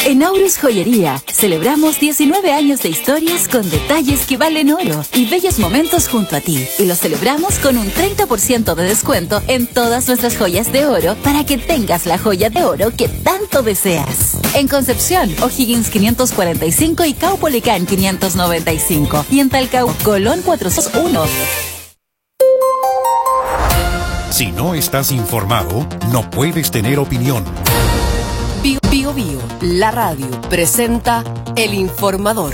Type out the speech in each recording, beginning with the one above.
En Aurus Joyería celebramos 19 años de historias con detalles que valen oro y bellos momentos junto a ti. Y los celebramos con un 30% de descuento en todas nuestras joyas de oro para que tengas la joya de oro que tanto deseas. En Concepción, O'Higgins 545 y Caupolicán 595. Y en Talcahuano, Colón 401. Si no estás informado, no puedes tener opinión. Bio Bio, la radio, presenta El Informador.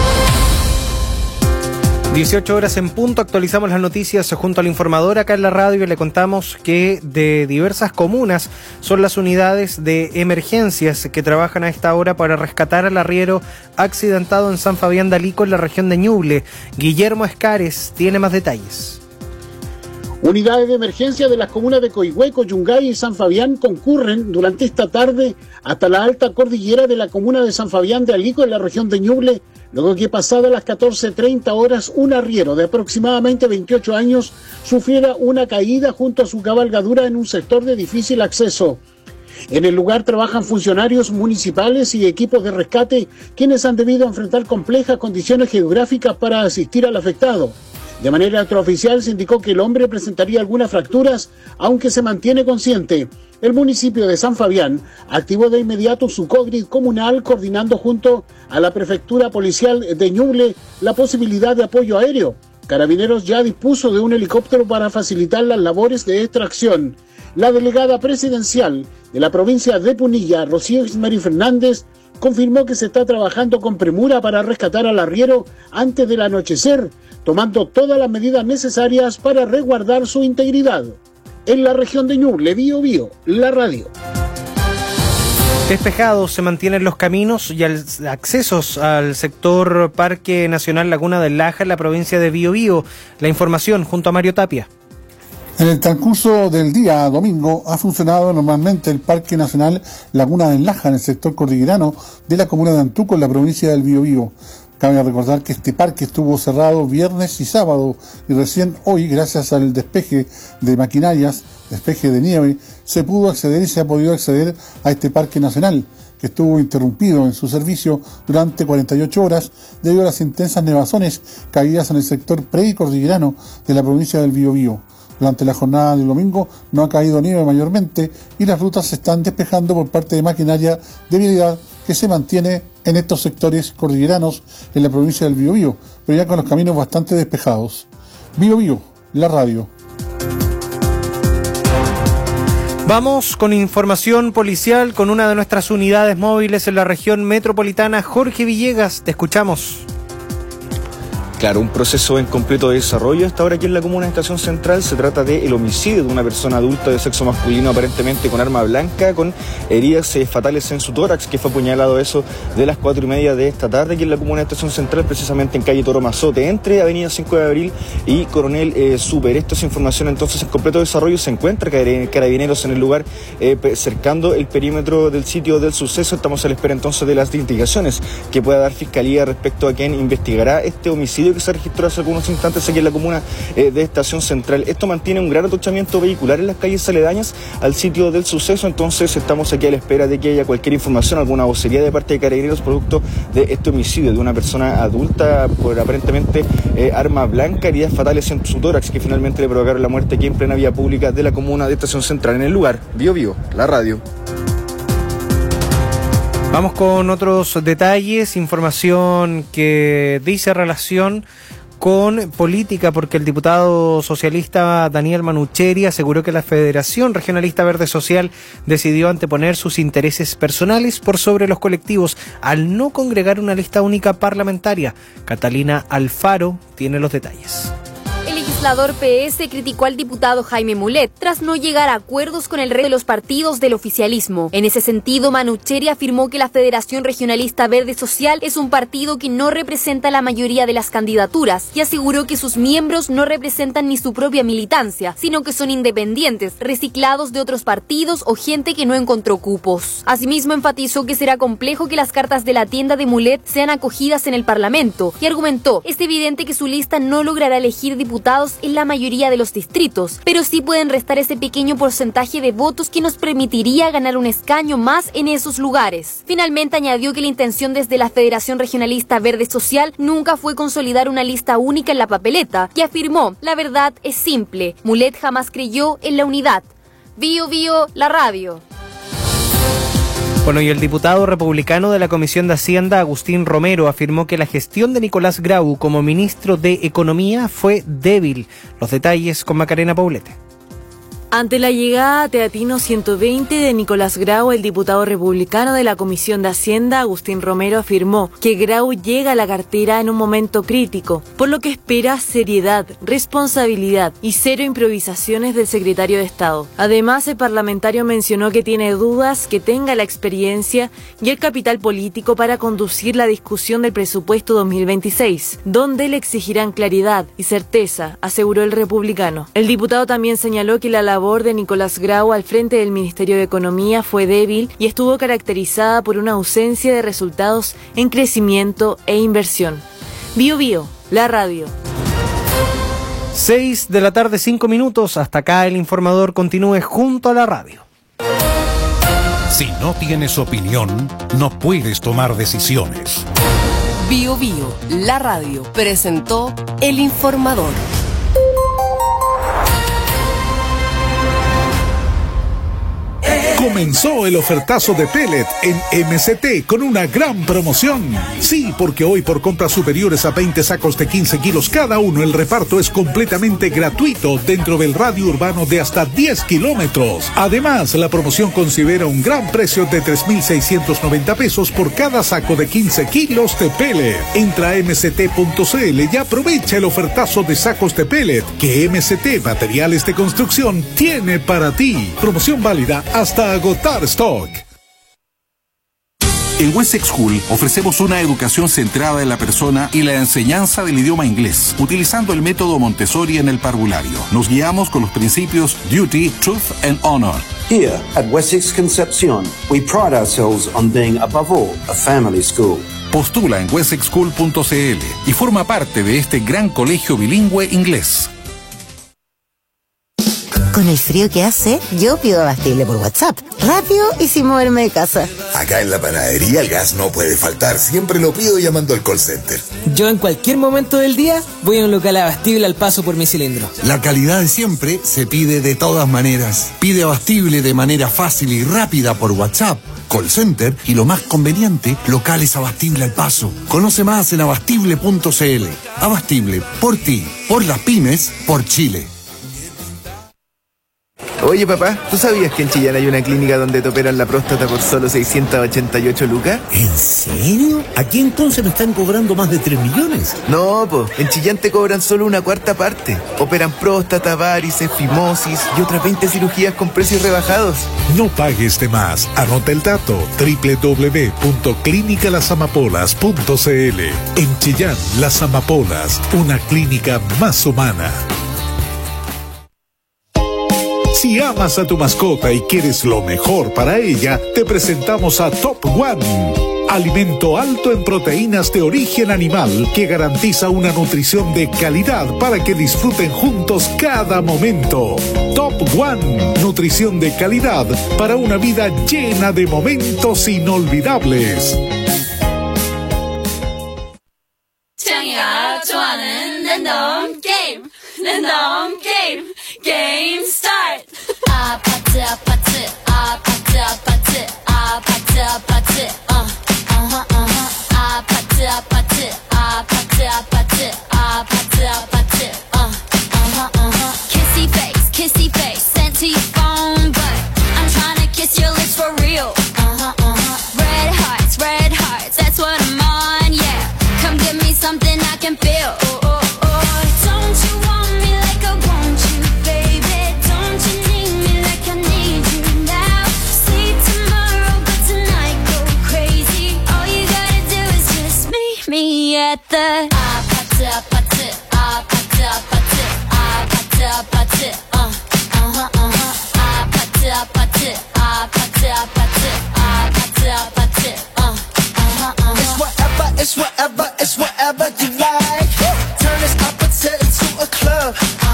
18 horas en punto, actualizamos las noticias junto al Informador. Acá en la radio le contamos que de diversas comunas son las unidades de emergencias que trabajan a esta hora para rescatar al arriero accidentado en San Fabián de Alico, en la región de Ñuble. Guillermo Escares tiene más detalles. Unidades de emergencia de las comunas de Coihueco, Yungay y San Fabián concurren durante esta tarde hasta la alta cordillera de la comuna de San Fabián de Alico, en la región de Ñuble, luego que pasadas las 14:30 horas un arriero de aproximadamente 28 años sufriera una caída junto a su cabalgadura en un sector de difícil acceso. En el lugar trabajan funcionarios municipales y equipos de rescate, quienes han debido enfrentar complejas condiciones geográficas para asistir al afectado. De manera extraoficial se indicó que el hombre presentaría algunas fracturas, aunque se mantiene consciente. El municipio de San Fabián activó de inmediato su COGRID comunal, coordinando junto a la Prefectura Policial de Ñuble la posibilidad de apoyo aéreo. Carabineros ya dispuso de un helicóptero para facilitar las labores de extracción. La delegada presidencial de la provincia de Punilla, Rocío Ismeri Fernández, confirmó que se está trabajando con premura para rescatar al arriero antes del anochecer, tomando todas las medidas necesarias para resguardar su integridad. En la región de Ñuble, Bio Bio, la radio. Despejados se mantienen los caminos y accesos al sector Parque Nacional Laguna del Laja en la provincia de Biobío. La información junto a Mario Tapia. En el transcurso del día domingo ha funcionado normalmente el Parque Nacional Laguna del Laja en el sector cordillerano de la comuna de Antuco, en la provincia del Biobío. Cabe recordar que este parque estuvo cerrado viernes y sábado y recién hoy, gracias al despeje de maquinarias, despeje de nieve, se pudo acceder y se ha podido acceder a este Parque Nacional, que estuvo interrumpido en su servicio durante 48 horas debido a las intensas nevazones caídas en el sector precordillerano de la provincia del Biobío. Durante la jornada del domingo no ha caído nieve mayormente y las rutas se están despejando por parte de maquinaria de vialidad que se mantiene en estos sectores cordilleranos en la provincia del Biobío, pero ya con los caminos bastante despejados. Biobío, la radio. Vamos con información policial con una de nuestras unidades móviles en la región metropolitana. Jorge Villegas, te escuchamos. Claro, un proceso en completo desarrollo hasta ahora aquí en la comuna de Estación Central. Se trata del homicidio de una persona adulta de sexo masculino, aparentemente con arma blanca, con heridas fatales en su tórax, que fue apuñalado eso de las 4:30 de esta tarde aquí en la comuna de Estación Central, precisamente en calle Toro Mazote, entre Avenida 5 de Abril y Coronel Super. Esto es información entonces en completo desarrollo. Se encuentra Carabineros en el lugar, cercando el perímetro del sitio del suceso. Estamos a la espera entonces de las investigaciones que pueda dar Fiscalía respecto a quién investigará este homicidio que se registró hace algunos instantes aquí en la comuna de Estación Central. Esto mantiene un gran atochamiento vehicular en las calles aledañas al sitio del suceso, entonces estamos aquí a la espera de que haya cualquier información, alguna vocería de parte de Carabineros producto de este homicidio de una persona adulta por aparentemente arma blanca, heridas fatales en su tórax que finalmente le provocaron la muerte aquí en plena vía pública de la comuna de Estación Central. En el lugar, Bio Bio, la radio. Vamos con otros detalles, información que dice relación con política, porque el diputado socialista Daniel Manucheri aseguró que la Federación Regionalista Verde Social decidió anteponer sus intereses personales por sobre los colectivos al no congregar una lista única parlamentaria. Catalina Alfaro tiene los detalles. El legislador PS criticó al diputado Jaime Mulet tras no llegar a acuerdos con el resto de los partidos del oficialismo. En ese sentido, Manucheri afirmó que la Federación Regionalista Verde Social es un partido que no representa la mayoría de las candidaturas y aseguró que sus miembros no representan ni su propia militancia, sino que son independientes, reciclados de otros partidos o gente que no encontró cupos. Asimismo, enfatizó que será complejo que las cartas de la tienda de Mulet sean acogidas en el Parlamento y argumentó: es evidente que su lista no logrará elegir diputados diputados en la mayoría de los distritos, pero sí pueden restar ese pequeño porcentaje de votos que nos permitiría ganar un escaño más en esos lugares. Finalmente añadió que la intención desde la Federación Regionalista Verde Social nunca fue consolidar una lista única en la papeleta, y afirmó: la verdad es simple, Mulet jamás creyó en la unidad. Bio Bio, la radio. Bueno, y el diputado republicano de la Comisión de Hacienda, Agustín Romero, afirmó que la gestión de Nicolás Grau como ministro de Economía fue débil. Los detalles con Macarena Poblete. Ante la llegada a Teatino 120 de Nicolás Grau, el diputado republicano de la Comisión de Hacienda, Agustín Romero, afirmó que Grau llega a la cartera en un momento crítico, por lo que espera seriedad, responsabilidad y cero improvisaciones del secretario de Estado. Además, el parlamentario mencionó que tiene dudas que tenga la experiencia y el capital político para conducir la discusión del presupuesto 2026, donde le exigirán claridad y certeza, aseguró el republicano. El diputado también señaló que la labor de Nicolás Grau al frente del Ministerio de Economía fue débil y estuvo caracterizada por una ausencia de resultados en crecimiento e inversión. Bio Bio, la radio. 6 de la tarde, 5 minutos. Hasta acá el informador. Continúe junto a la radio. Si no tienes opinión, no puedes tomar decisiones. Bio Bio, la radio, presentó El Informador. Comenzó el ofertazo de pellet en MCT con una gran promoción. Sí, porque hoy por compras superiores a 20 sacos de 15 kilos cada uno, el reparto es completamente gratuito dentro del radio urbano de hasta 10 kilómetros. Además, la promoción considera un gran precio de 3.690 pesos por cada saco de 15 kilos de pellet. Entra a mct.cl y aprovecha el ofertazo de sacos de pellet que MCT Materiales de Construcción tiene para ti. Promoción válida hasta agotar stock. En Wessex School ofrecemos una educación centrada en la persona y la enseñanza del idioma inglés, utilizando el método Montessori en el parvulario. Nos guiamos con los principios Duty, Truth and Honor. Here at Wessex Concepcion, we pride ourselves on being above all a family school. Postula en wessexschool.cl y forma parte de este gran colegio bilingüe inglés. Con el frío que hace, yo pido Abastible por WhatsApp. Rápido y sin moverme de casa. Acá en la panadería el gas no puede faltar. Siempre lo pido llamando al call center. Yo en cualquier momento del día voy a un local Abastible al paso por mi cilindro. La calidad de siempre se pide de todas maneras. Pide Abastible de manera fácil y rápida por WhatsApp, call center y lo más conveniente, locales Abastible al paso. Conoce más en abastible.cl. Abastible, por ti, por las pymes, por Chile. Oye papá, ¿tú sabías que en Chillán hay una clínica donde te operan la próstata por solo 688 lucas? ¿En serio? Aquí entonces me están cobrando más de 3 millones. No, po, en Chillán te cobran solo una cuarta parte. Operan próstata, varices, fimosis y otras 20 cirugías con precios rebajados. No pagues de más. Anota el dato: www.clinicalasamapolas.cl. En Chillán, Las Amapolas, una clínica más humana. Si amas a tu mascota y quieres lo mejor para ella, te presentamos a Top One, alimento alto en proteínas de origen animal que garantiza una nutrición de calidad para que disfruten juntos cada momento. Top One, nutrición de calidad para una vida llena de momentos inolvidables. Game start. Kissy face, sent to your phone, but I'm trying to kiss your lips for real. Red hearts, that's what I'm on, yeah. Come give me something I can feel. Don't you want me like I want you, baby? Don't you need me like I need you now? See tomorrow, but tonight go crazy. All you gotta do is just meet me at the It's whatever you like. Turn this opposite into a club.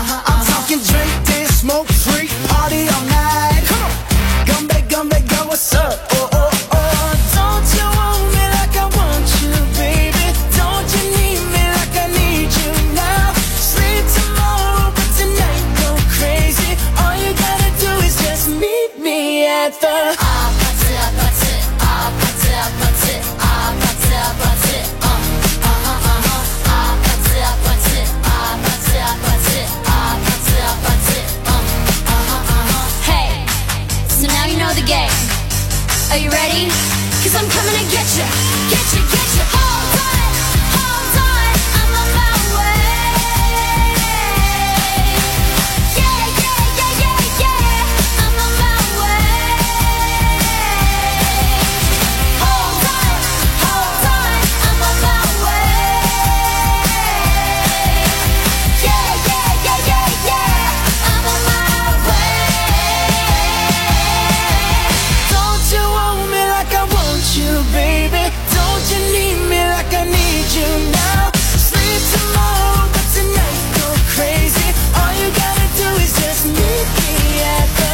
Are you ready? 'Cause I'm coming to get you, get you, get you. Hold on, I'm on my way. Yeah, yeah, yeah, yeah, yeah, I'm on my way. Hold on, I'm on my way. Yeah, yeah, yeah, yeah, yeah, I'm on my way. Don't you want me like I want you, baby? Don't you need me like I need you now? Sleep tomorrow, but tonight go crazy. All you gotta do is just meet me at the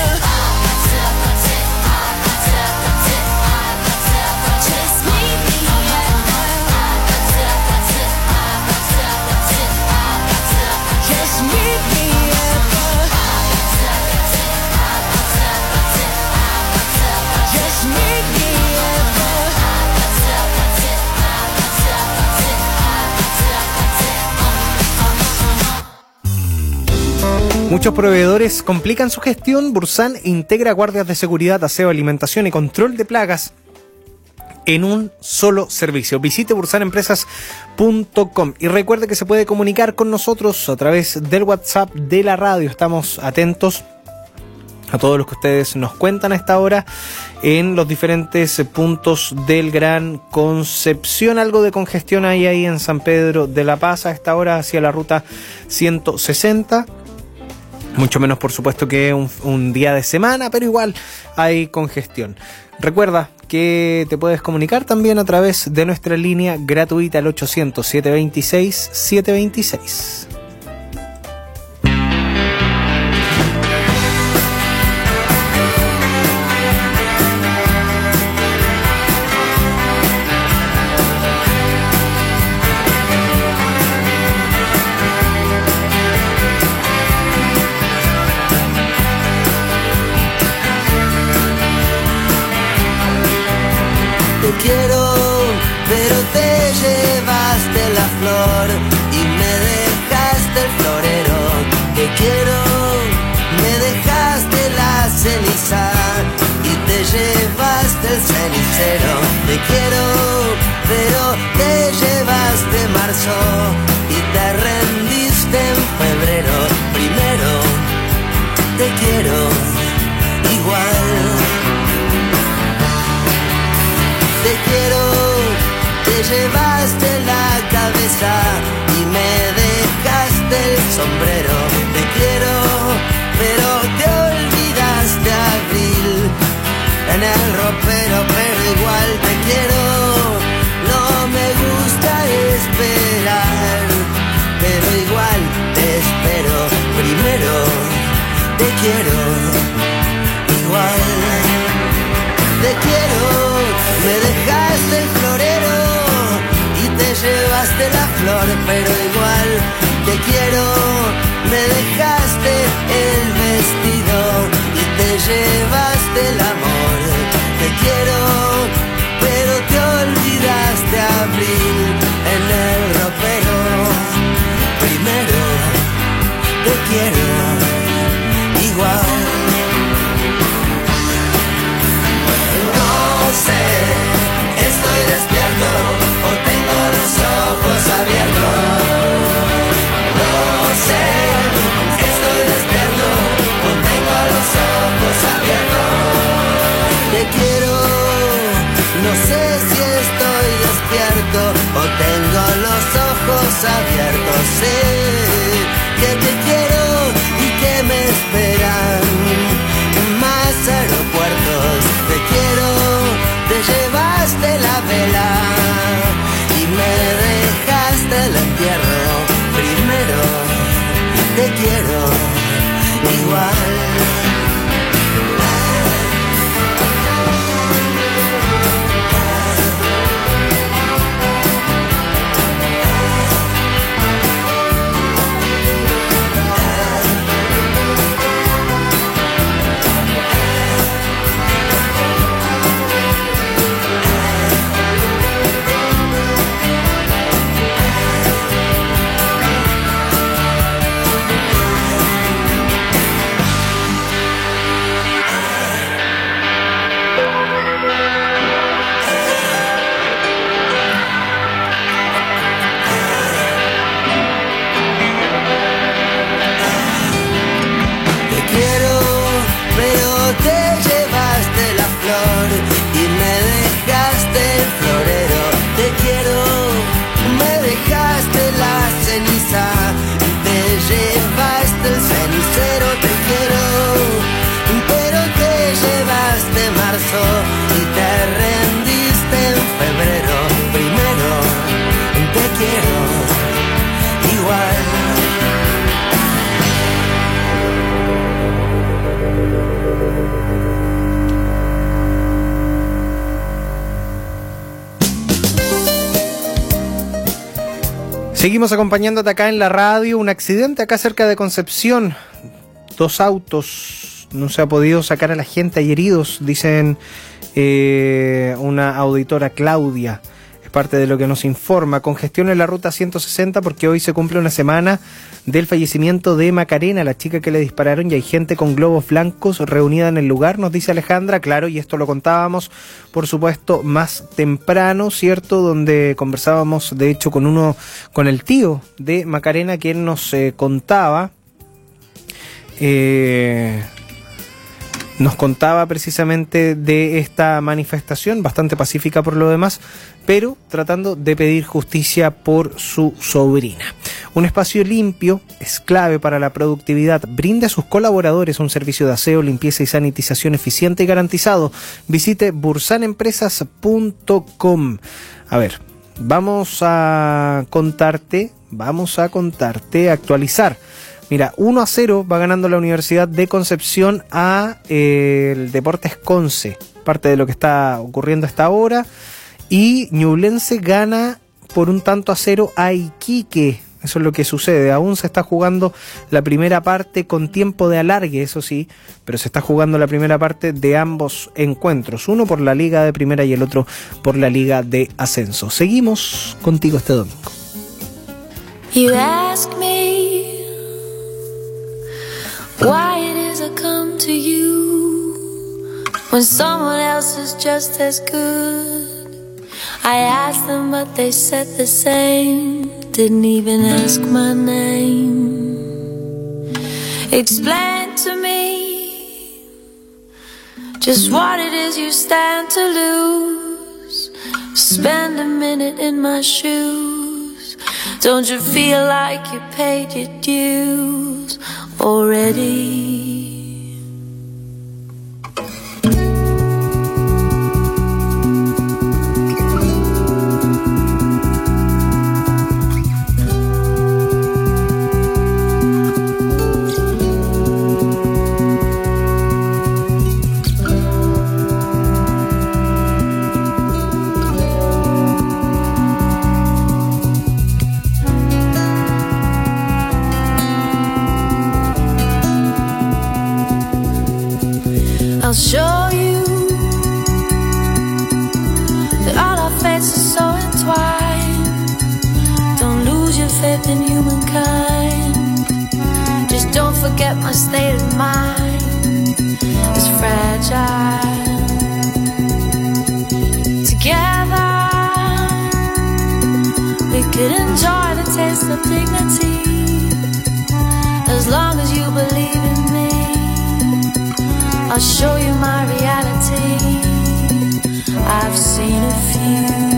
just meet me at just meet me at just meet me Muchos proveedores complican su gestión. Bursan integra guardias de seguridad, aseo, alimentación y control de plagas en un solo servicio. Visite bursanempresas.com y recuerde que se puede comunicar con nosotros a través del WhatsApp de la radio. Estamos atentos a todos los que ustedes nos cuentan a esta hora en los diferentes puntos del Gran Concepción. Algo de congestión hay ahí en San Pedro de la Paz a esta hora hacia la ruta 160. Mucho menos, por supuesto, que un día de semana, pero igual hay congestión. Recuerda que te puedes comunicar también a través de nuestra línea gratuita al 800-726-726. Quiero, pero te llevaste la flor y me dejaste el florero. Te quiero, me dejaste la ceniza y te llevaste el cenicero. Te quiero, pero te llevaste marzo y te rendiste en febrero. Primero, te quiero igual. Te quiero, te llevaste la cabeza y me dejaste el sombrero. Te quiero, pero te olvidaste abril en el ropero, pero igual te quiero. No me gusta esperar, pero igual te espero. Primero, te quiero igual. Te quiero, me dejaste el florero y te llevaste la flor, pero igual te quiero. Me dejaste el vestido y te llevaste el amor. Te quiero, pero te olvidaste abril en el ropero. Primero, te quiero igual. No sé, estoy despierto o tengo los ojos abiertos. No sé, estoy despierto o tengo los ojos abiertos. Te quiero, no sé si estoy despierto o tengo los ojos abiertos. Sé que te quiero y que me esperan más aeropuertos. Te quiero, te llevaste la vela y me dejaste el entierro. Primero, te quiero igual. Seguimos acompañándote acá en la radio. Un accidente acá cerca de Concepción. 2 autos. No se ha podido sacar a la gente. Hay heridos, dicen una auditora, Claudia. Es parte de lo que nos informa. Congestión en la ruta 160 porque hoy se cumple una semana del fallecimiento de Macarena, la chica que le dispararon, y hay gente con globos blancos reunida en el lugar, nos dice Alejandra. Claro, y esto lo contábamos, por supuesto, más temprano, ¿cierto? Donde conversábamos, de hecho, con el tío de Macarena, quien nos contaba precisamente de esta manifestación, bastante pacífica por lo demás, pero tratando de pedir justicia por su sobrina. Un espacio limpio es clave para la productividad. Brinda a sus colaboradores un servicio de aseo, limpieza y sanitización eficiente y garantizado. Visite bursanempresas.com. A ver, vamos a contarte, actualizar. Mira, 1-0 va ganando la Universidad de Concepción a el Deportes Conce, parte de lo que está ocurriendo hasta ahora. Y Ñublense gana por 1-0 a Iquique. Eso es lo que sucede. Aún se está jugando la primera parte con tiempo de alargue, eso sí, pero se está jugando la primera parte de ambos encuentros. Uno por la Liga de Primera y el otro por la Liga de Ascenso. Seguimos contigo este domingo. You ask me why it is I come to you when someone else is just as good. I asked them but they said the same, didn't even ask my name. Explain to me just what it is you stand to lose. Spend a minute in my shoes. Don't you feel like you paid your dues already? I'll show you that all our fates are so entwined. Don't lose your faith in humankind. Just don't forget my state of mind is fragile. Together we could enjoy the taste of dignity as long as you believe in me. I'll show you my reality. I've seen a few.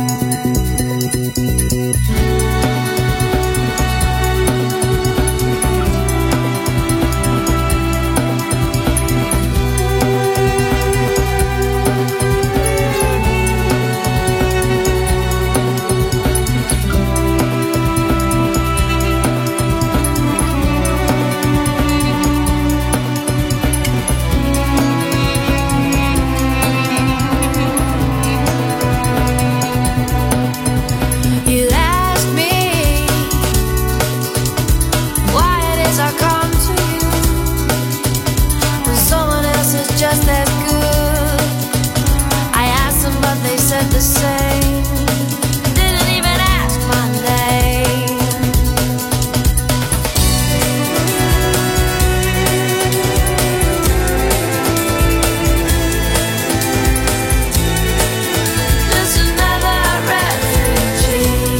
Just as good. I asked them but they said the same. Didn't even ask my name. Just another refugee.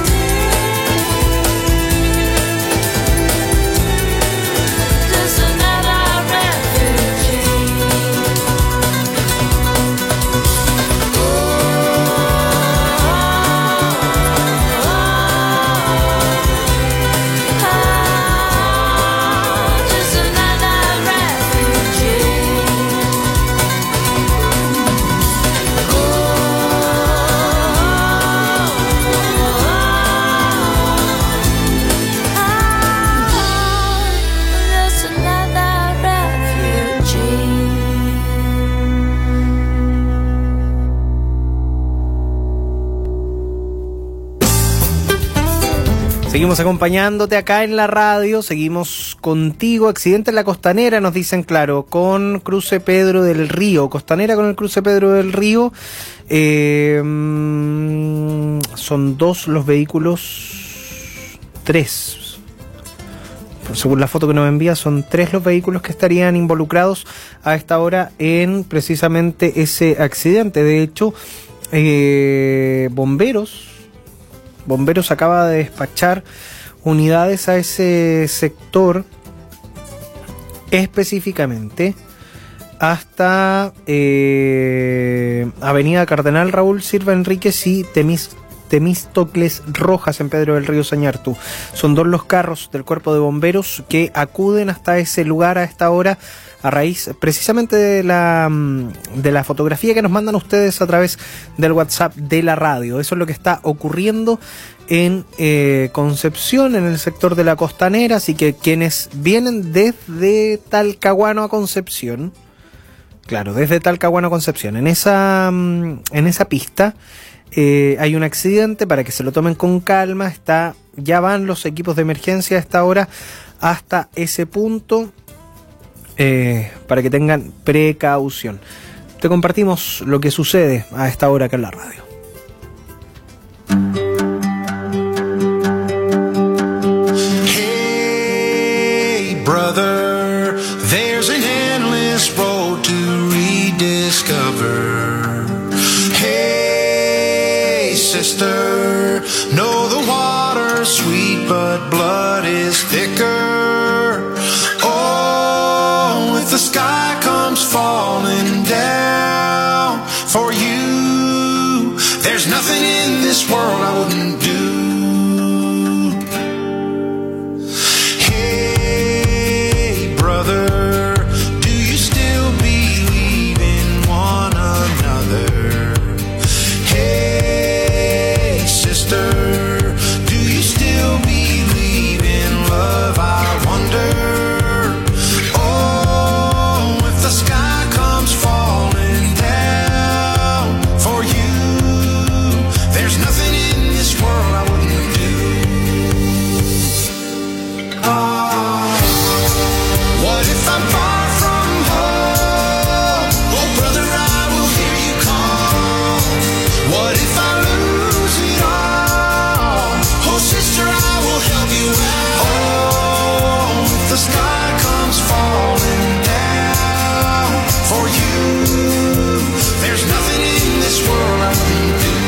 Just another Seguimos acompañándote acá en la radio, seguimos contigo. Accidente en la Costanera, nos dicen, claro, con cruce Pedro del Río. Costanera con el cruce Pedro del Río. Son 2 los vehículos, 3. Según la foto que nos envía, son 3 los vehículos que estarían involucrados a esta hora en precisamente ese accidente. De hecho, Bomberos acaba de despachar unidades a ese sector, específicamente hasta Avenida Cardenal Raúl Silva Enríquez y Temístocles Rojas en Pedro del Río Sañartu. Son 2 los carros del cuerpo de bomberos que acuden hasta ese lugar a esta hora a raíz precisamente de la fotografía que nos mandan ustedes a través del WhatsApp de la radio. Eso es lo que está ocurriendo en Concepción, en el sector de la Costanera. Así que quienes vienen desde Talcahuano a Concepción, claro, desde Talcahuano a Concepción, en esa pista hay un accidente, para que se lo tomen con calma. Ya van los equipos de emergencia a esta hora hasta ese punto, para que tengan precaución. Te compartimos lo que sucede a esta hora acá en la radio. Hey brother, there's an endless road to rediscover. Hey sister, know the water's sweet but blood is thicker. Oh, if the sky comes falling down for you, there's nothing in this world I wouldn't do. Hey brother, do you still believe in one another? Hey sister, do you still believe in love? I wonder. Oh, if the sky comes falling down for you, there's nothing in this world I wouldn't do. What if I'm far from home? Oh brother, I will hear you call. What if I lose it all? Oh sister, I will help you out. Oh, if the sky comes falling down for you, there's nothing in this world I wouldn't do.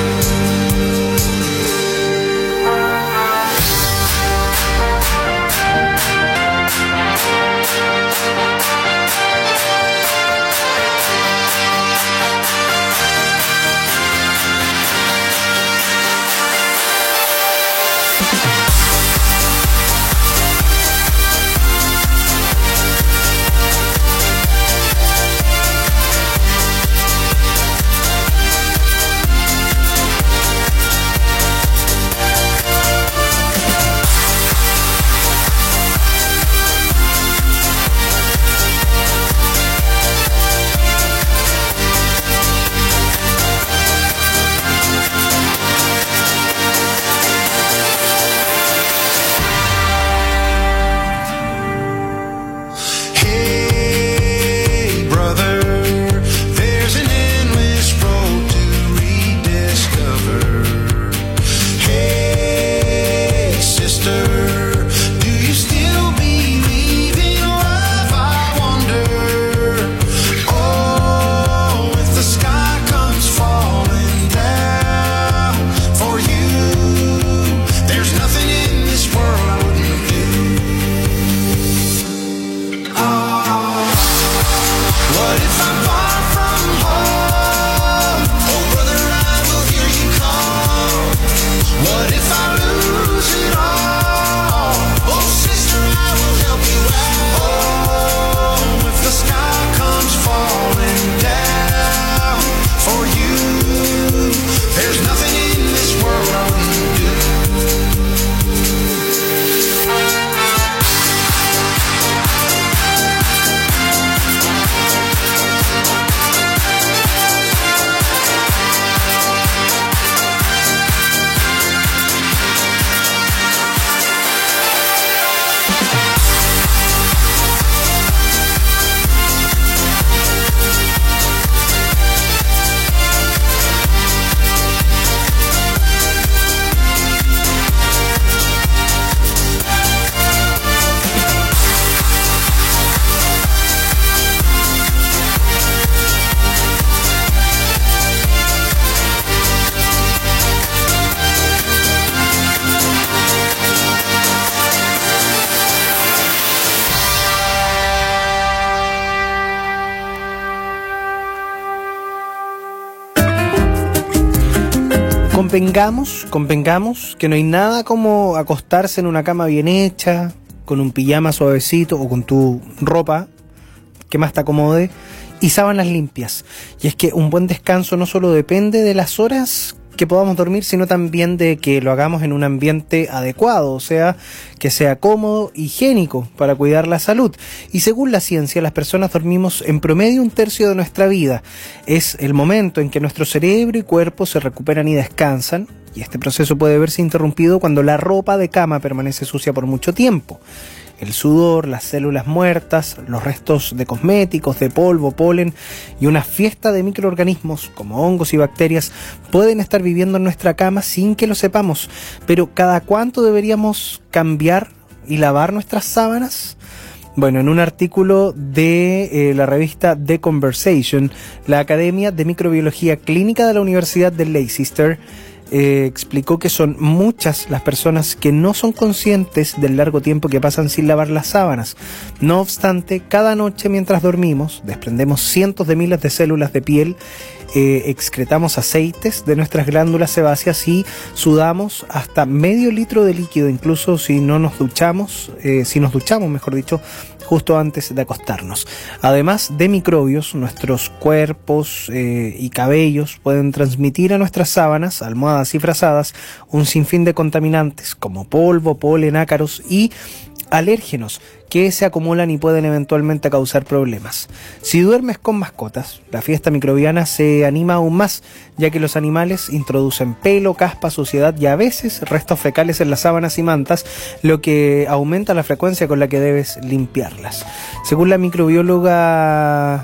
Convengamos que no hay nada como acostarse en una cama bien hecha, con un pijama suavecito o con tu ropa que más te acomode y sábanas limpias. Y es que un buen descanso no solo depende de las horas que podamos dormir, sino también de que lo hagamos en un ambiente adecuado, o sea, que sea cómodo, higiénico, para cuidar la salud. Y según la ciencia, las personas dormimos en promedio 1/3 de nuestra vida. Es el momento en que nuestro cerebro y cuerpo se recuperan y descansan, y este proceso puede verse interrumpido cuando la ropa de cama permanece sucia por mucho tiempo. El sudor, las células muertas, los restos de cosméticos, de polvo, polen y una fiesta de microorganismos como hongos y bacterias pueden estar viviendo en nuestra cama sin que lo sepamos. Pero ¿cada cuánto deberíamos cambiar y lavar nuestras sábanas? Bueno, en un artículo de la revista The Conversation, la Academia de Microbiología Clínica de la Universidad de Leicester explicó que son muchas las personas que no son conscientes del largo tiempo que pasan sin lavar las sábanas. No obstante, cada noche mientras dormimos desprendemos cientos de miles de células de piel, excretamos aceites de nuestras glándulas sebáceas y sudamos hasta medio litro de líquido, incluso si nos duchamos, mejor dicho, justo antes de acostarnos. Además de microbios, nuestros cuerpos y cabellos pueden transmitir a nuestras sábanas, almohadas y frazadas un sinfín de contaminantes como polvo, polen, ácaros y alérgenos que se acumulan y pueden eventualmente causar problemas. Si duermes con mascotas, la fiesta microbiana se anima aún más, ya que los animales introducen pelo, caspa, suciedad y a veces restos fecales en las sábanas y mantas, lo que aumenta la frecuencia con la que debes limpiarlas. Según la microbióloga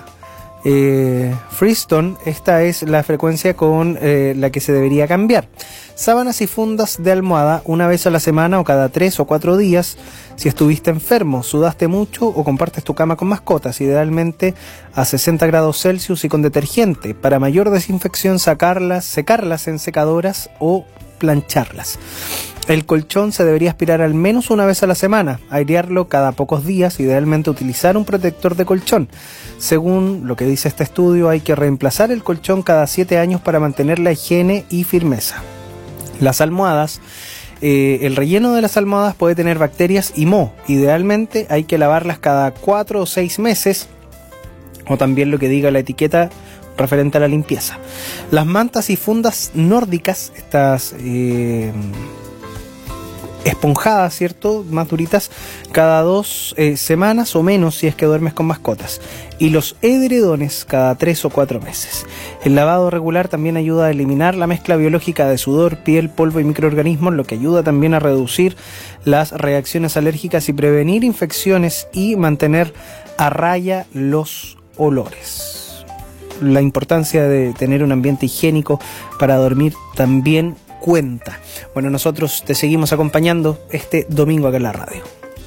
Freestone, esta es la frecuencia con la que se debería cambiar. Sábanas y fundas de almohada una vez a la semana o cada 3 o 4 días. Si estuviste enfermo, sudaste mucho o compartes tu cama con mascotas, idealmente a 60 grados Celsius y con detergente. Para mayor desinfección, secarlas en secadoras o plancharlas. El colchón se debería aspirar al menos una vez a la semana, airearlo cada pocos días, idealmente utilizar un protector de colchón. Según lo que dice este estudio, hay que reemplazar el colchón cada 7 años para mantener la higiene y firmeza. Las almohadas, el relleno de las almohadas puede tener bacterias y moho. Idealmente hay que lavarlas cada 4 o 6 meses, o también lo que diga la etiqueta referente a la limpieza. Las mantas y fundas nórdicas, estas esponjadas, ¿cierto? Más duritas, cada 2 semanas o menos si es que duermes con mascotas. Y los edredones cada 3 o 4 meses. El lavado regular también ayuda a eliminar la mezcla biológica de sudor, piel, polvo y microorganismos, lo que ayuda también a reducir las reacciones alérgicas y prevenir infecciones y mantener a raya los olores. La importancia de tener un ambiente higiénico para dormir también cuenta. Bueno, nosotros te seguimos acompañando este domingo acá en la radio.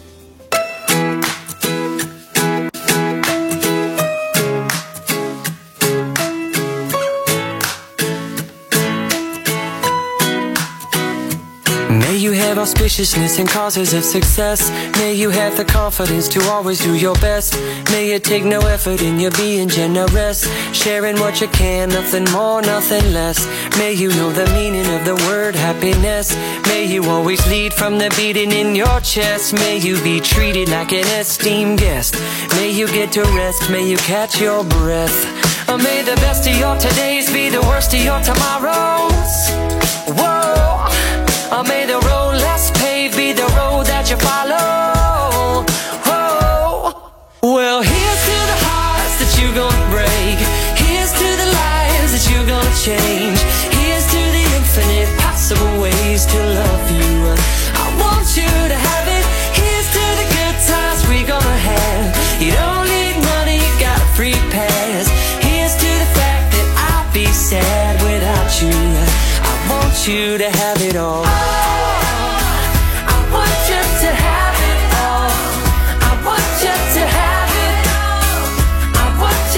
May you have auspiciousness and causes of success. May you have the confidence to always do your best. May you take no effort in your being generous, sharing what you can, nothing more, nothing less. May you know the meaning of the word happiness. May you always lead from the beating in your chest. May you be treated like an esteemed guest. May you get to rest, may you catch your breath. May the best of your todays be the worst of your tomorrows. Whoa. May the road less paved be the road that you follow. Oh. Well, here's to the hearts that you're gonna break. Here's to the lives that you're gonna change. Here's to the infinite possible ways to love you. I want you to have it. Here's to the good times we're gonna have. You don't need money, you got a free pass. Here's to the fact that I'll be sad without you. I want you to have it all.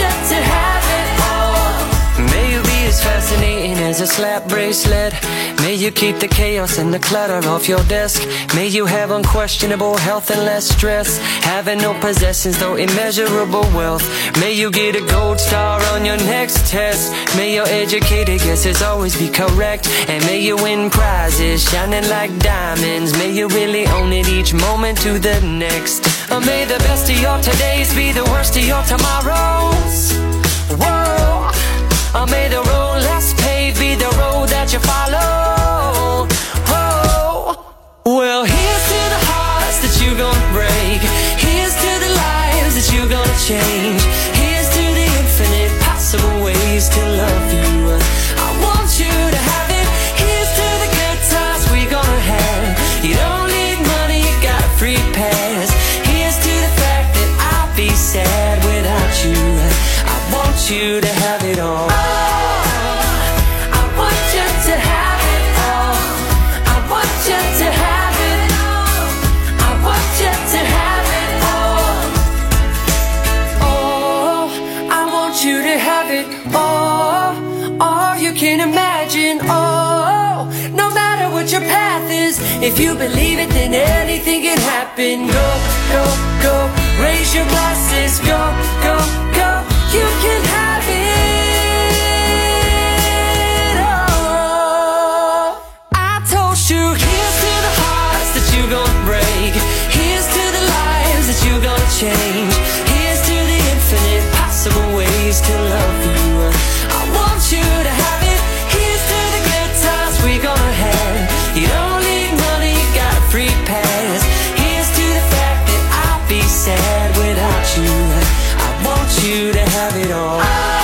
Fascinating as a slap bracelet. May you keep the chaos and the clutter off your desk. May you have unquestionable health and less stress. Having no possessions, though immeasurable wealth. May you get a gold star on your next test. May your educated guesses always be correct. And may you win prizes shining like diamonds. May you really own it each moment to the next. May the best of your todays be the worst of your tomorrows. Whoa. May the road less paved be the road that you follow. Whoa. Well, here's to the hearts that you're gonna break. Here's to the lives that you're gonna change. Here's to the infinite possible ways to love you. I want you to have it. Here's to the good times we're gonna have. You don't need money, you got a free pass. Here's to the fact that I'll be sad without you. I want you to have it all. Can imagine, oh, no matter what your path is, if you believe it, then anything can happen. Go, go, go, raise your glasses. Go, go, go, you can have it all. I told you, here's to the hearts that you're gonna break. Here's to the lives that you're gonna change. Here's to the infinite possible ways to love you. I want you to have it. We're gonna have. You don't need money, you got a free pass. Here's to the fact that I'll be sad without you. I want you to have it all.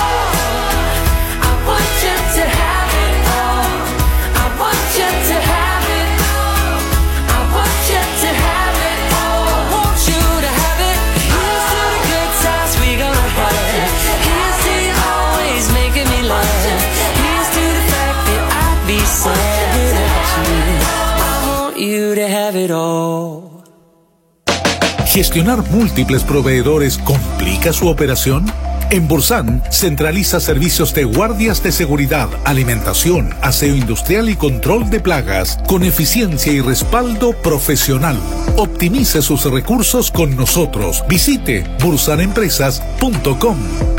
I want you to have it all. I want you to have it all. I want you to have it all. I want you to have it. Here's to the good times we're gonna have. Here's to you always making me laugh. Here's to the fact that I'll be sad without you. I want you to have it all. ¿Gestionar múltiples proveedores complica su operación? En Bursan centraliza servicios de guardias de seguridad, alimentación, aseo industrial y control de plagas con eficiencia y respaldo profesional. Optimice sus recursos con nosotros. Visite bursanempresas.com.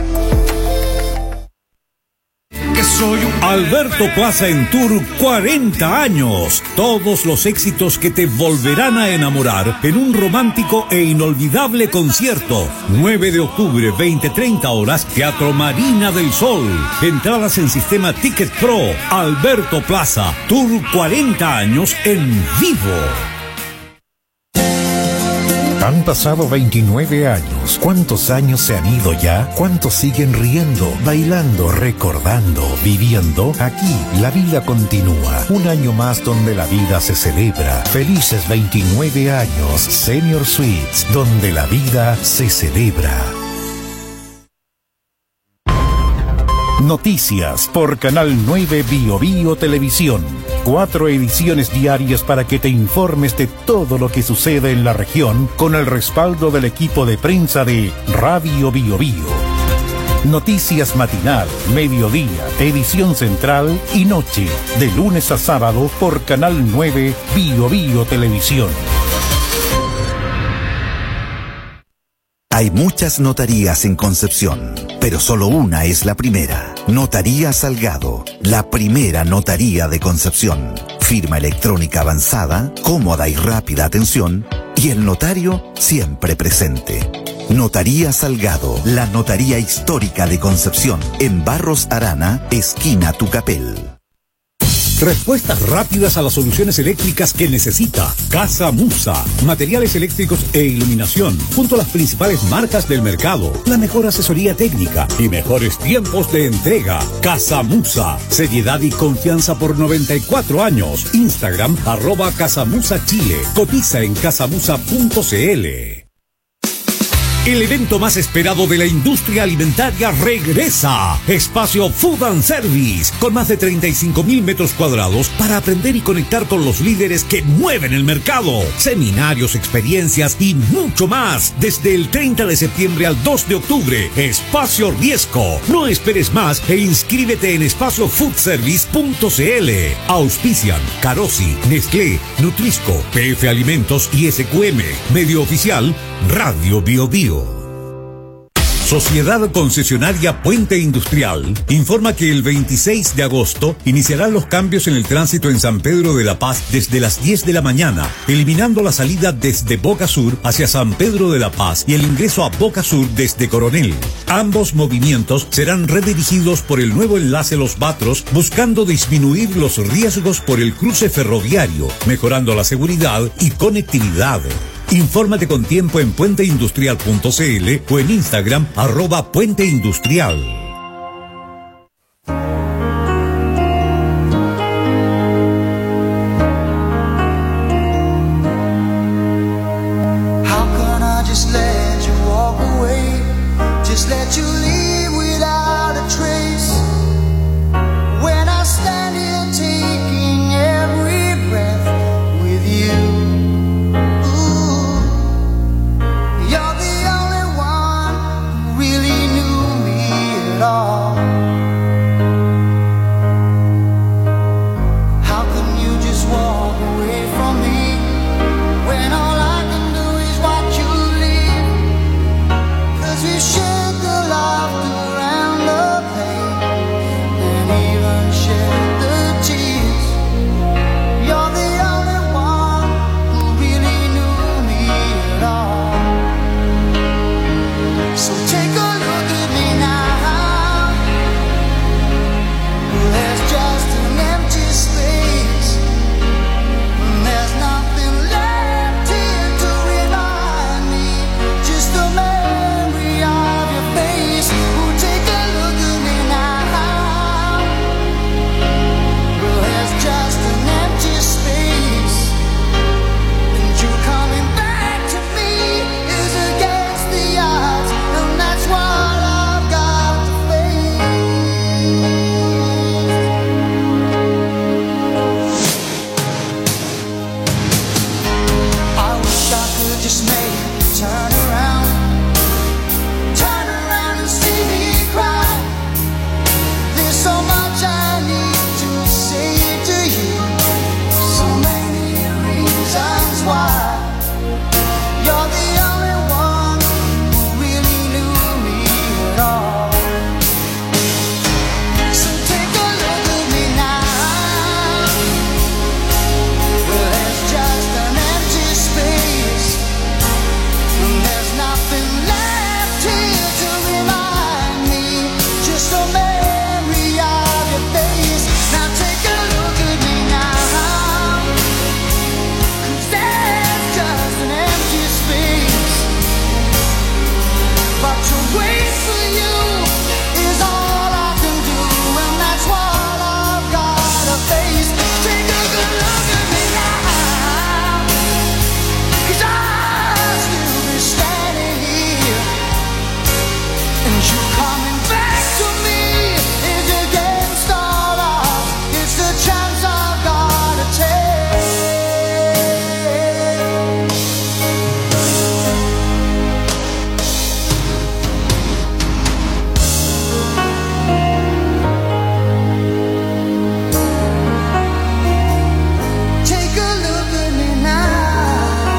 Alberto Plaza en Tour 40 años. Todos los éxitos que te volverán a enamorar en un romántico e inolvidable concierto. 9 de octubre, 20-30 horas, Teatro Marina del Sol. Entradas en sistema Ticket Pro. Alberto Plaza, Tour 40 años en vivo. Han pasado 29 años. ¿Cuántos años se han ido ya? ¿Cuántos siguen riendo, bailando, recordando, viviendo? Aquí la vida continúa. Un año más donde la vida se celebra. Felices 29 años. Senior Suites, donde la vida se celebra. Noticias por Canal 9 Bio Bio Televisión. 4 ediciones diarias para que te informes de todo lo que sucede en la región con el respaldo del equipo de prensa de Radio Bio Bio. Noticias matinal, mediodía, edición central y noche, de lunes a sábado por Canal 9 Bio Bio Televisión. Hay muchas notarías en Concepción, pero solo una es la primera. Notaría Salgado, la primera notaría de Concepción. Firma electrónica avanzada, cómoda y rápida atención, y el notario siempre presente. Notaría Salgado, la notaría histórica de Concepción, en Barros Arana, esquina Tucapel. Respuestas rápidas a las soluciones eléctricas que necesita. Casa Musa. Materiales eléctricos e iluminación, junto a las principales marcas del mercado. La mejor asesoría técnica y mejores tiempos de entrega. Casa Musa. Seriedad y confianza por 94 años. Instagram, @Casamusa Chile. Cotiza en casamusa.cl. El evento más esperado de la industria alimentaria regresa. Espacio Food and Service, con más de 35.000 metros cuadrados para aprender y conectar con los líderes que mueven el mercado. Seminarios, experiencias y mucho más. Desde el 30 de septiembre al 2 de octubre. Espacio Riesco. No esperes más e inscríbete en espaciofoodservice.cl. Auspician Carosi, Nestlé, Nutrisco, PF Alimentos y SQM. Medio oficial, Radio Bio Bio. Sociedad Concesionaria Puente Industrial informa que el 26 de agosto iniciarán los cambios en el tránsito en San Pedro de la Paz desde las 10 de la mañana, eliminando la salida desde Boca Sur hacia San Pedro de la Paz y el ingreso a Boca Sur desde Coronel. Ambos movimientos serán redirigidos por el nuevo enlace Los Batros, buscando disminuir los riesgos por el cruce ferroviario, mejorando la seguridad y conectividad. Infórmate con tiempo en puenteindustrial.cl o en Instagram @puenteindustrial. How can I just let you walk away? Just let you leave without a trace. When I stand here taking every breath with you. You're the only one who really knew me at all. How can you just walk away from me when all I can do is watch you leave? 'Cause we shared the laughter and the pain, and even shared the tears. You're the only one who really knew me at all. So take a look at me now. There's just an empty space. There's nothing left here to remind me. Just the memory of your face. Oh, take a look at me now. There's just an empty space. And you coming back to me is against the odds. And that's what I've got to face. I wish I could just make you turn around and see me cry. There's so much I need to say to you, so many reasons why. You're the only one who really knew me at all. So take a look at me now. Well, there's just an empty space, and there's nothing left here to remind me. Just a memory of your face. Now take a look at me now. 'Cause there's just an empty space. But to wait for you is all I can do, and that's what I've got to face. Take a good look at me now. 'Cause I'll still be standing here, and you coming back to me is against all odds. It's the chance I've got to take. Take a look at me now.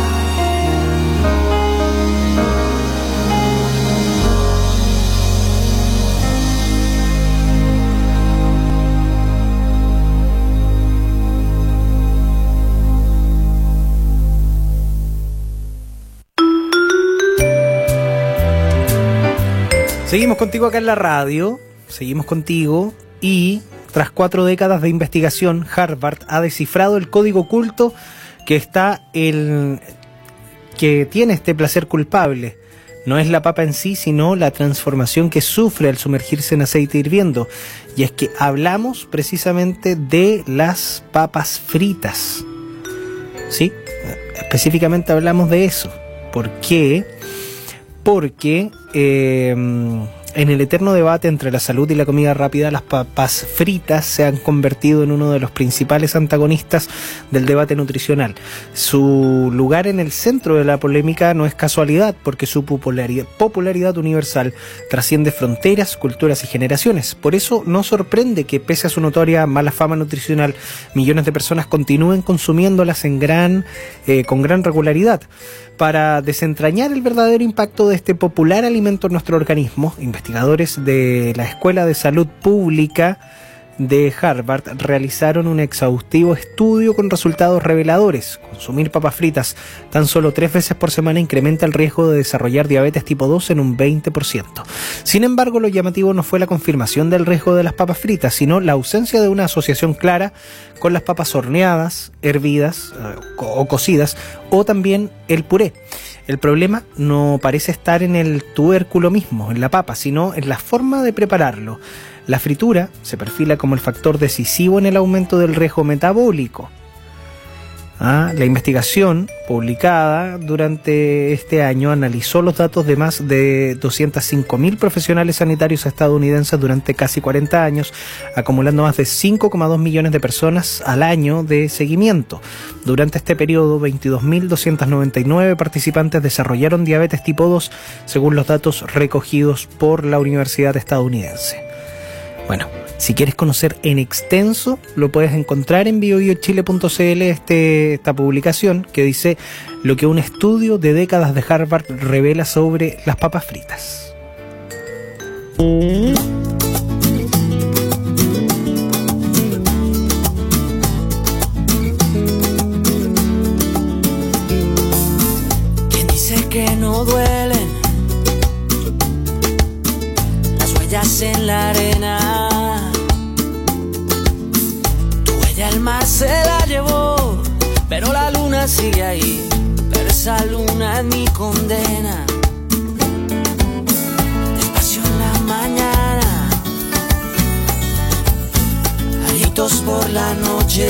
Seguimos contigo acá en la radio, seguimos contigo y tras 4 décadas de investigación, Harvard ha descifrado el código oculto que tiene este placer culpable. No es la papa en sí, sino la transformación que sufre al sumergirse en aceite hirviendo. Y es que hablamos precisamente de las papas fritas. ¿Sí? Específicamente hablamos de eso. ¿Por qué? porque en el eterno debate entre la salud y la comida rápida, las papas fritas se han convertido en uno de los principales antagonistas del debate nutricional. Su lugar en el centro de la polémica no es casualidad, porque su popularidad universal trasciende fronteras, culturas y generaciones. Por eso no sorprende que, pese a su notoria mala fama nutricional, millones de personas continúen consumiéndolas con gran regularidad. Para desentrañar el verdadero impacto de este popular alimento en nuestro organismo, investigadores de la Escuela de Salud Pública de Harvard realizaron un exhaustivo estudio con resultados reveladores. Consumir papas fritas tan solo 3 veces por semana incrementa el riesgo de desarrollar diabetes tipo 2 en un 20%. Sin embargo, lo llamativo no fue la confirmación del riesgo de las papas fritas, sino la ausencia de una asociación clara con las papas horneadas, hervidas o cocidas, o también el puré. El problema no parece estar en el tubérculo mismo, en la papa, sino en la forma de prepararlo. La fritura se perfila como el factor decisivo en el aumento del riesgo metabólico. La investigación publicada durante este año analizó los datos de más de 205.000 profesionales sanitarios estadounidenses durante casi 40 años, acumulando más de 5,2 millones de personas al año de seguimiento. Durante este periodo, 22.299 participantes desarrollaron diabetes tipo 2, según los datos recogidos por la Universidad estadounidense. Bueno, si quieres conocer en extenso, lo puedes encontrar en biobiochile.cl esta publicación que dice lo que un estudio de décadas de Harvard revela sobre las papas fritas. ¿Quién dice que no duelen las huellas en la arena? El mar se la llevó, pero la luna sigue ahí, pero esa luna es mi condena. Despacio en la mañana, alitos por la noche,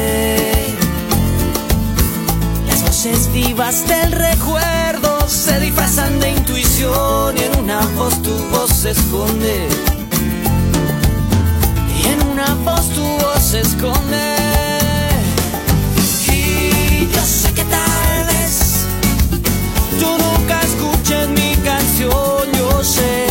las voces vivas del recuerdo se disfrazan de intuición y en una voz tu voz se esconde. En una voz tu voz se esconde. Y yo sé que tal vez tú nunca escuches mi canción, yo sé.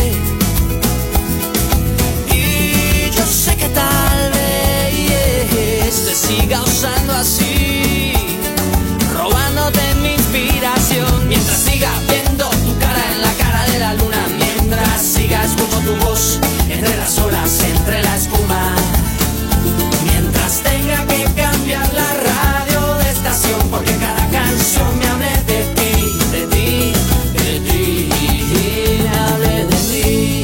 Y yo sé que tal vez te siga usando así, robándote mi inspiración. Mientras siga viendo tu cara en la cara de la luna, mientras siga escuchando tu voz entre las olas, entre la espuma, mientras tenga que cambiar la radio de estación, porque cada canción me hable de ti, de ti, de ti, me hable de ti.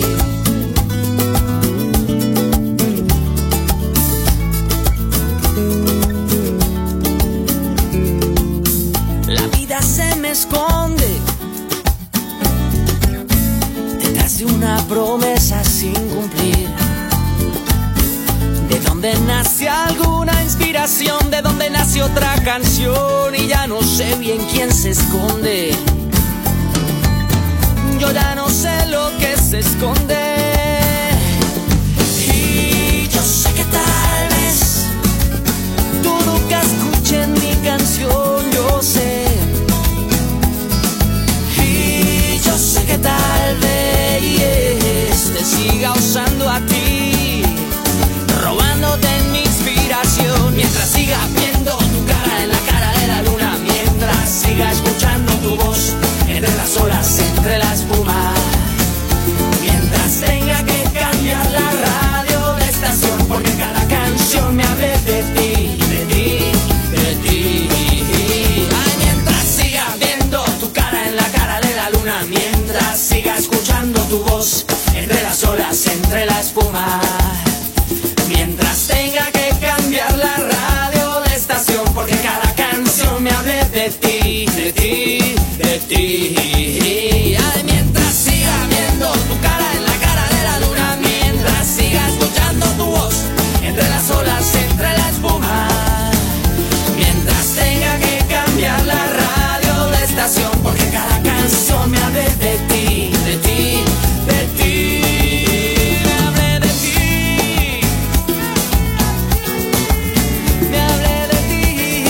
La vida se me esconde detrás de una promesa sin cumplir. ¿De dónde nace alguna inspiración? ¿De dónde nace otra canción? Y ya no sé bien quién se esconde. Yo ya no sé lo que se esconde. Y yo sé que tal vez tú nunca escuches mi canción, yo sé. Y yo sé que tal vez te siga usando a ti, robándote mi inspiración. Mientras siga viendo tu cara en la cara de la luna, mientras siga escuchando tu voz entre las olas, entre la espuma, mientras tenga que cambiar la radio de estación, porque cada canción me hable de ti, de ti, de ti. Ay, mientras siga viendo tu cara en la cara de la luna, mientras siga escuchando tu voz entre las olas, entre la espuma, mientras tenga que cambiar la radio de estación, porque cada canción me hable de ti, de ti, de ti. Ay, mientras siga viendo tu cara en la cara de la luna, mientras siga escuchando tu voz entre las olas, entre la espuma, mientras tenga que cambiar la radio de estación, porque cada canción me hable de ti. de ti, de ti. Me hablé de ti, me hablé de ti.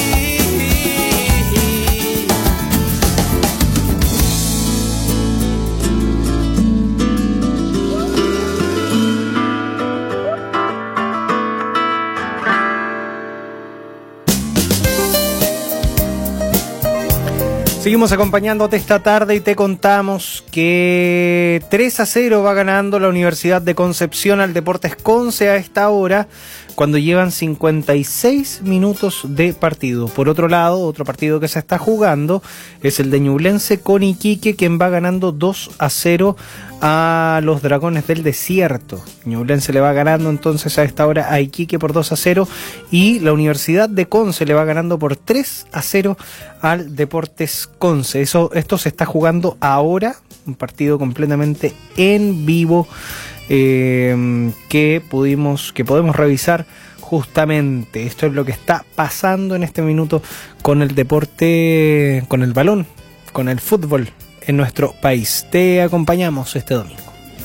Seguimos acompañándote esta tarde y te contamos que 3-0 va ganando la Universidad de Concepción al Deportes Conce a esta hora, cuando llevan 56 minutos de partido. Por otro lado, otro partido que se está jugando es el de Ñublense con Iquique, quien va ganando 2-0 a los Dragones del Desierto. Ñublense le va ganando entonces a esta hora a Iquique por 2-0 y la Universidad de Conce le va ganando por 3-0 al Deportes Conce. Esto se está jugando ahora, un partido completamente en vivo que podemos revisar justamente. Esto es lo que está pasando en este minuto con el deporte, con el balón, con el fútbol en nuestro país. Te acompañamos este domingo.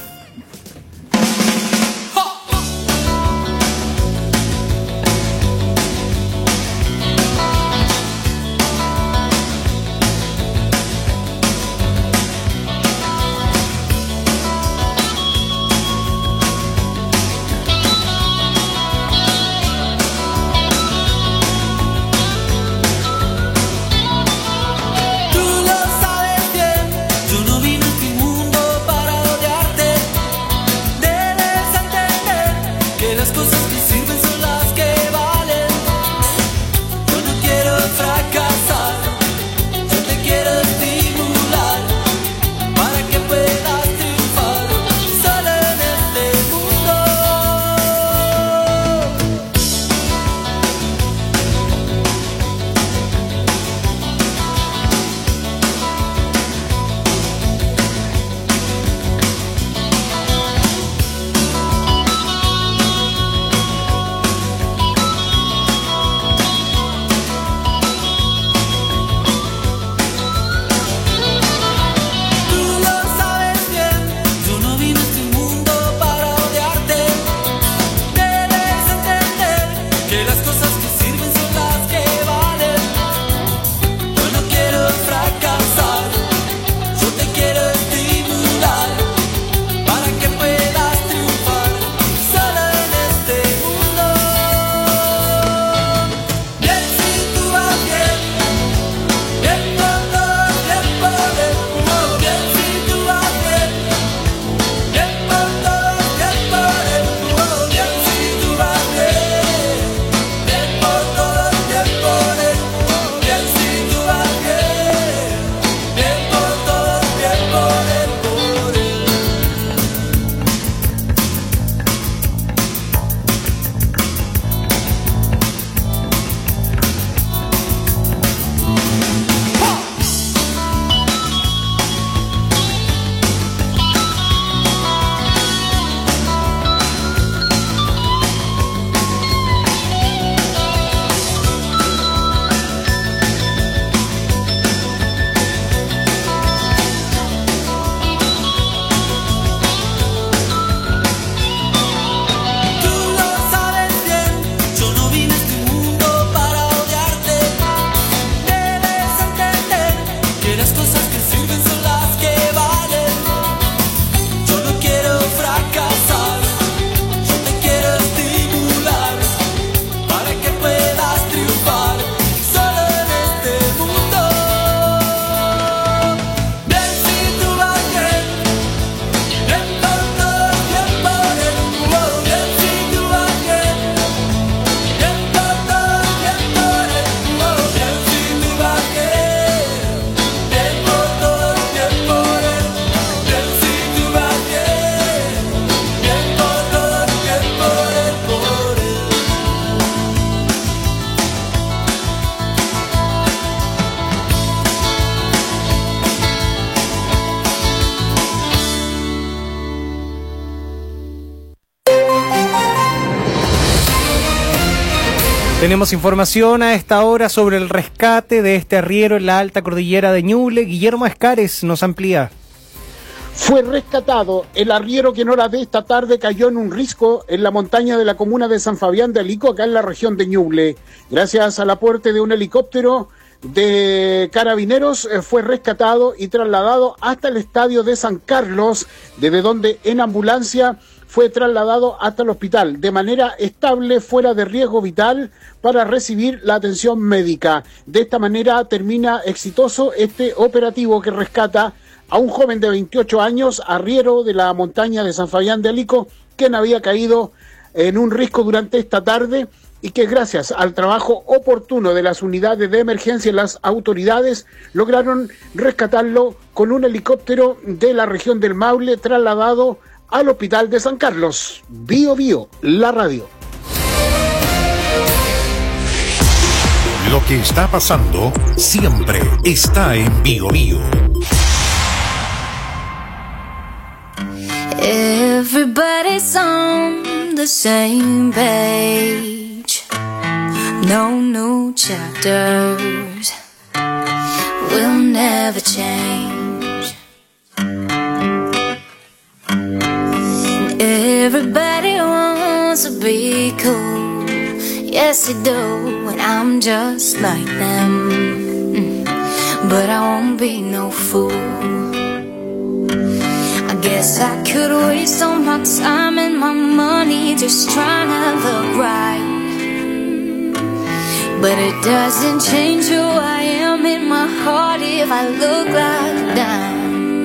Tenemos información a esta hora sobre el rescate de este arriero en la alta cordillera de Ñuble. Guillermo Escares nos amplía. Fue rescatado. El arriero que en horas de esta tarde cayó en un risco en la montaña de la comuna de San Fabián de Alico, acá en la región de Ñuble. Gracias al aporte de un helicóptero de Carabineros fue rescatado y trasladado hasta el estadio de San Carlos, desde donde en ambulancia fue trasladado hasta el hospital de manera estable, fuera de riesgo vital, para recibir la atención médica. De esta manera termina exitoso este operativo que rescata a un joven de 28 años, arriero de la montaña de San Fabián de Alico, quien había caído en un risco durante esta tarde y que gracias al trabajo oportuno de las unidades de emergencia y las autoridades lograron rescatarlo con un helicóptero de la región del Maule, trasladado al hospital de San Carlos. Bio Bio, la radio. Lo que está pasando siempre está en Bio Bio. Everybody's on the same page. No new chapters will never change. Everybody wants to be cool. Yes, they do, and I'm just like them. But I won't be no fool. I guess I could waste all my time and my money just trying to look right. But it doesn't change who I am in my heart if I look like that.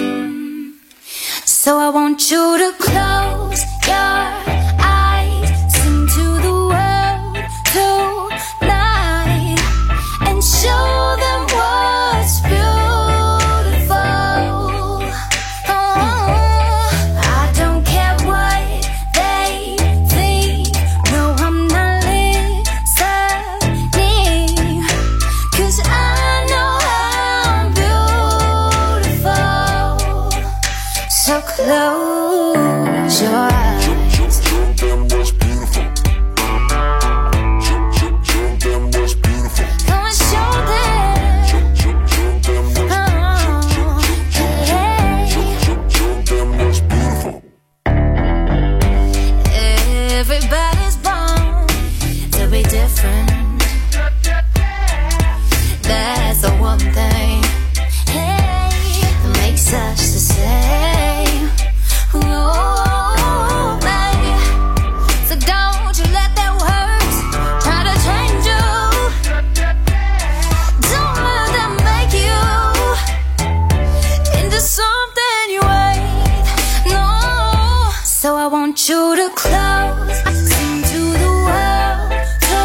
So I want you to close your eyes, sing to the world tonight, and show them what's beautiful. I don't care what they think. No, I'm not listening, 'cause I know I'm beautiful. So close your eyes. Come and show them. Everybody's born to be different. That's the one thing that makes us the same. Oh, baby. So don't you let that words try to change you. Don't let them make you into something you ain't. No. So I want you to close, sing to the world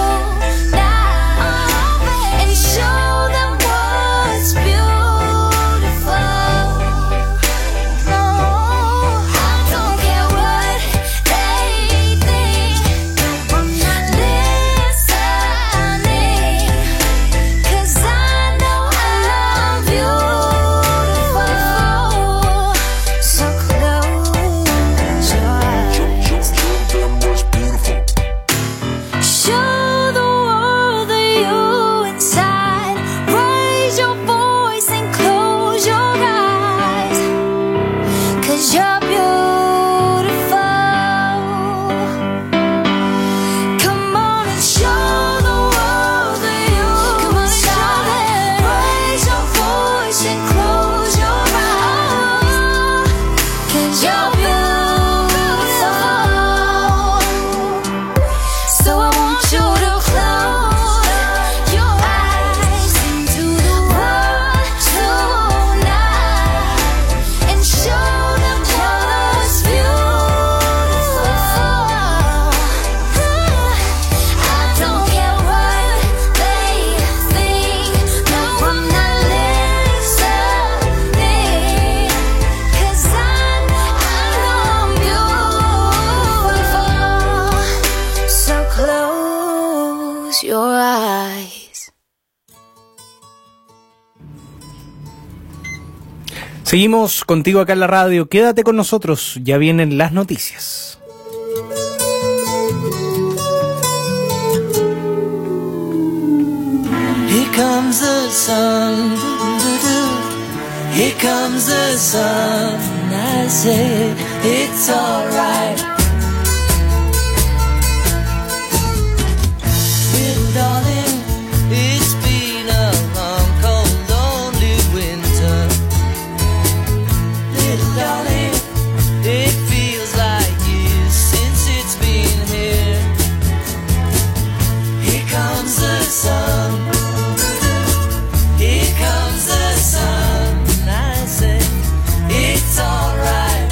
tonight, and show them what's beautiful. I don't care what they think. I'm not listening, 'cause I know I'm beautiful. So close your eyes. Show the world that you inside. Raise your voice and close your eyes, 'cause you're beautiful. Come on and show the world that you inside. Raise your voice and close your eyes, 'cause you're beautiful. So I want you to close your eyes into the world tonight, and show them what's beautiful. I don't care what they think. No, I'm not listening, 'cause I know I'm beautiful. So close your eyes. Seguimos contigo acá en la radio. Quédate con nosotros, ya vienen las noticias. Here comes the sun. Here comes the sun. and I say it's alright. Little darling, it's been a long, cold, lonely winter. Little darling, it feels like years since it's been here. Here comes the sun. Here comes the sun. And I say it's alright.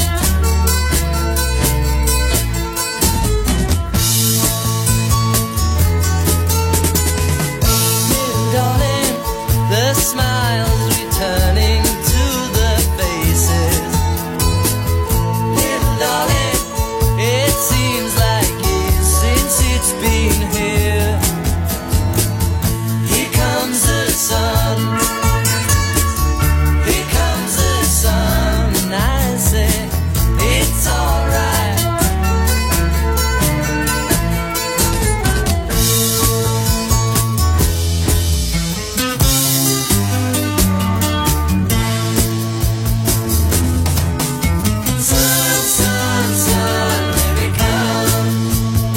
Little darling, the smiles returning to the faces. Little darling, it seems like years since it's been here. Here comes the sun. Here comes the sun. And I say it's alright. Sun, sun, sun, here it comes.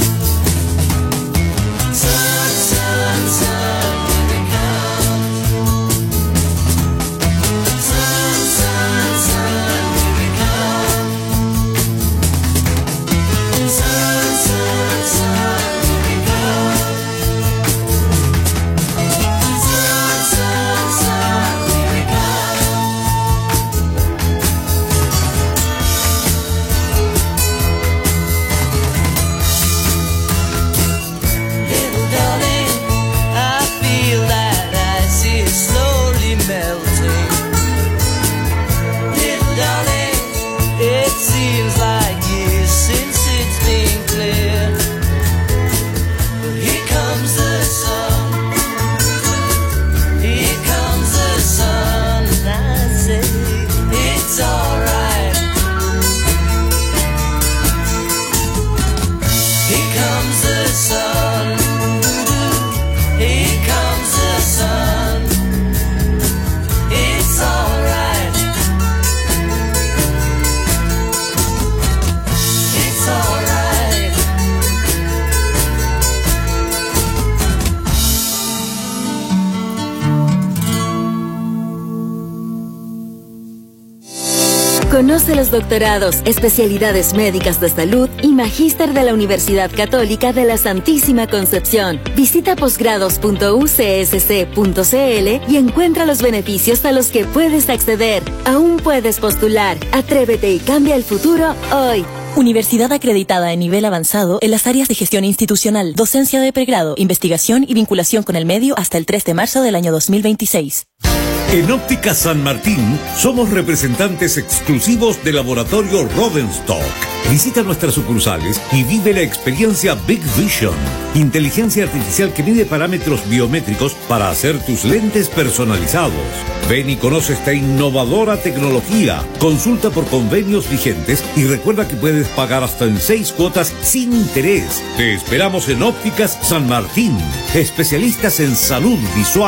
Sun, sun, sun, here it comes. Sun, sun, sun, here it comes. Sun, sun, sun, here it comes. Sun, sun, sun, here it comes. Little darling, I feel that ice is slowly melting. Little darling, it seems like years since it's been clear. But here comes the sun. Here comes the sun. And I say it's alright. Here comes the sun. Here comes the sun. It's alright. It's alright. Conoce los doctorados, especialidades médicas de salud y magíster de la Universidad Católica de la Santísima Concepción. Visita posgrados.ucsc.cl y encuentra los beneficios a los que puedes acceder. Aún puedes postular. Atrévete y cambia el futuro hoy. Universidad acreditada en nivel avanzado en las áreas de gestión institucional, docencia de pregrado, investigación y vinculación con el medio hasta el 3 de marzo del año 2026. En Óptica San Martín somos representantes exclusivos del laboratorio Rodenstock. Visita nuestras sucursales y vive la experiencia Big Vision, inteligencia artificial que mide parámetros biométricos para hacer tus lentes personalizados. Ven y conoce esta innovadora tecnología. Consulta por convenios vigentes y recuerda que puedes pagar hasta en 6 cuotas sin interés. Te esperamos en Ópticas San Martín, especialistas en salud visual.